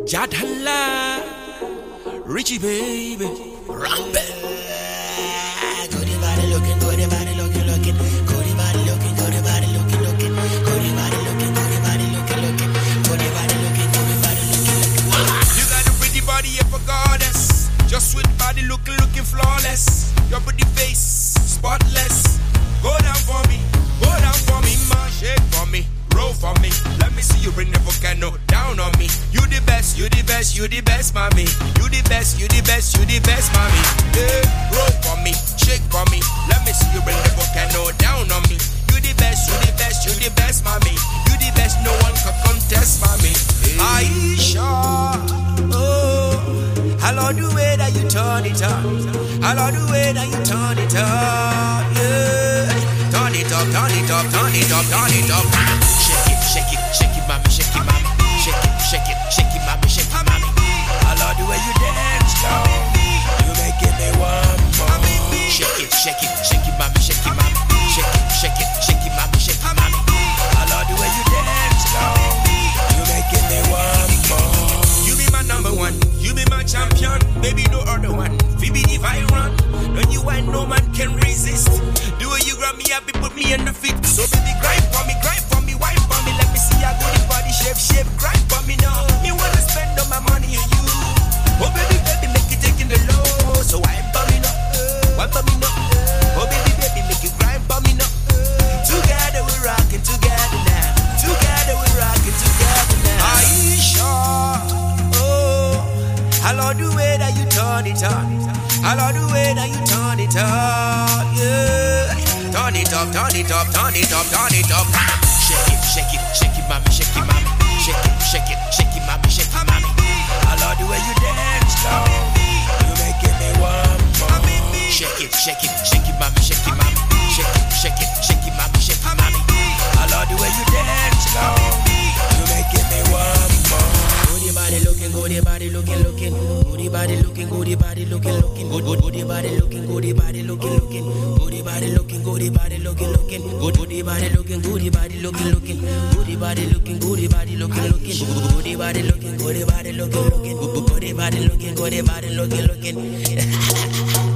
Jadhala, Richie baby, Rumble. Goody body looking, goody body looking, looking, goody body looking, goody body looking, looking, goody body looking, goody body looking, looking, goody body looking, goody body looking, looking. You got a pretty body, you goddess. Just sweet body looking, looking flawless. Your pretty face, spotless. Go down for me, ma, shake for me. Roll for me, let me see you bring the volcano down on me. You the best, you the best, you the best, mommy. You the best, you the best, you the best, mommy. Yeah, roll for me, shake for me. Let me see you bring the volcano down on me. You the best, you the best, you the best, mommy. You the best, no one can contest, mommy. Aisha, oh, I love the way that you turn it up. I love the way that you turn it up, yeah. Turn it up, turn it up, turn it up, turn it up. Shake it, shake it, mommy, shake it, mommy. Shake it, shake it, shake it, mommy, shake it, mommy. I love the way you dance, girl. You making me want more. Shake it, shake it, shake it, mommy, shake it, mommy. Shake it, shake it, shake it, mommy, shake it, mommy. I love the way you dance, girl. You making me want more. You be my number one, you be my champion. Baby, no other one. Phoebe, if I run, when you ain't no man can resist. The way you grab me up, you put me in the fit. So baby, grind for me, wine for me. Let me see your good body shape, grind for me now. Me wanna spend all my money on you. Oh baby, make it taking the low. So wine for me now, wine for me now. Oh baby, make it grind for me now. Together we're rocking together now. Together we're rocking together now. Aisha, oh, I love the way that you turn it up. I love the way that you turn it up, yeah. Turn it up, turn it up, turn it up, turn it up. Shake it, shake it, shake it, mommy, shake it, mommy. Shake it, shake it, shake it, mommy, shake it, mommy. I love the way you dance, girl. You making me want more. Shake it, shake it, shake it, mommy, shake it, mommy. Shake it, shake it, shake it, mommy, shake it, mommy. I love the way you dance, girl. You making me want more. Goody body looking, goody body looking, looking. Goody body looking, goody body looking, looking. Goody body looking, goody body looking, looking. Goody body looking, goody body looking, looking. Goody body looking, goody body looking, looking. Goody body looking, goody body looking, looking. Goody body looking, goody body looking, looking. Goody body looking, goody body looking, looking.